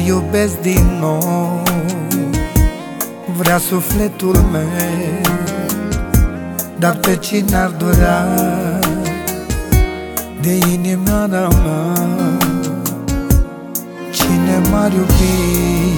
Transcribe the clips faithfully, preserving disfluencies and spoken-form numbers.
iubesc din nou, vrea sufletul meu. Dar pe cine ar durea de inimioara mea? Cine m-ar iubi,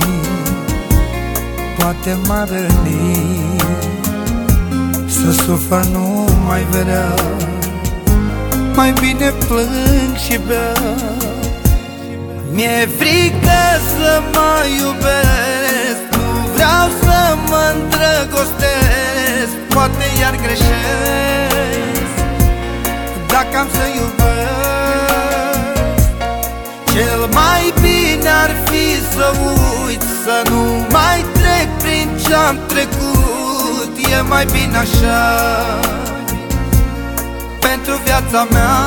poate m-ar răni, să sufăr nu mai vrea, mai bine plâng și bea. Mi-e frică să mă iubesc, nu vreau să mă îndrăgostesc, poate iar greșesc dacă am să iubesc. Cel mai bine ar fi să uit, să nu mai trec prin ce-am trecut. E mai bine așa pentru viața mea,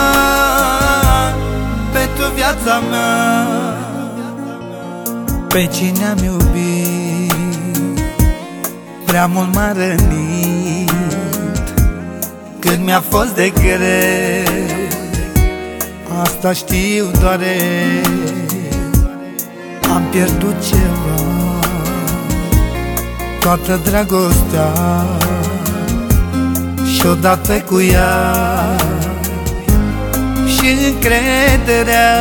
pentru viața mea. Pe cine am iubit prea mult m-a rănit, când mi-a fost de greu, asta știu doare. Am pierdut ceva, toată dragostea și odată cu ea și încrederea.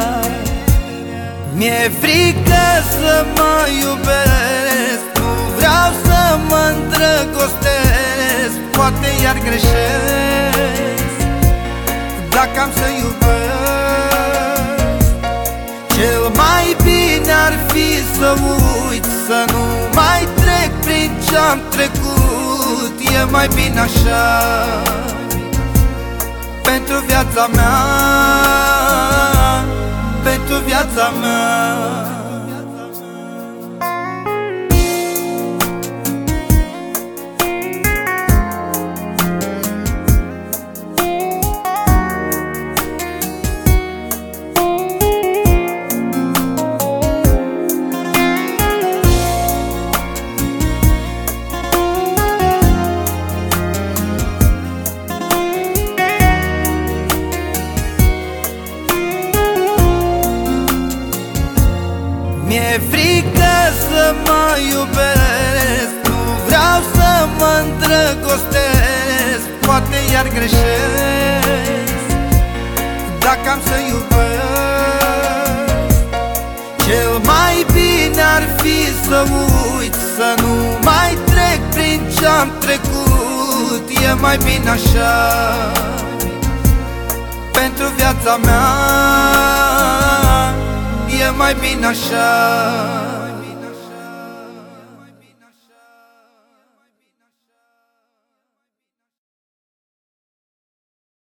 Mi-e frică să mă iubesc, nu vreau să mă îndrăgostesc, poate iar greșesc dacă am să iubesc. Cel mai bine ar fi să uit, să nu mai trec prin ce-am trecut. E mai bine așa pentru viața mea, pentru viața mea. Mi-e frică să mă iubesc, nu vreau să mă îndrăgostesc, poate iar greșesc dacă am să iubesc. Cel mai bine ar fi să uit, să nu mai trec prin ce-am trecut. E mai bine așa pentru viața mea, e mai bine așa.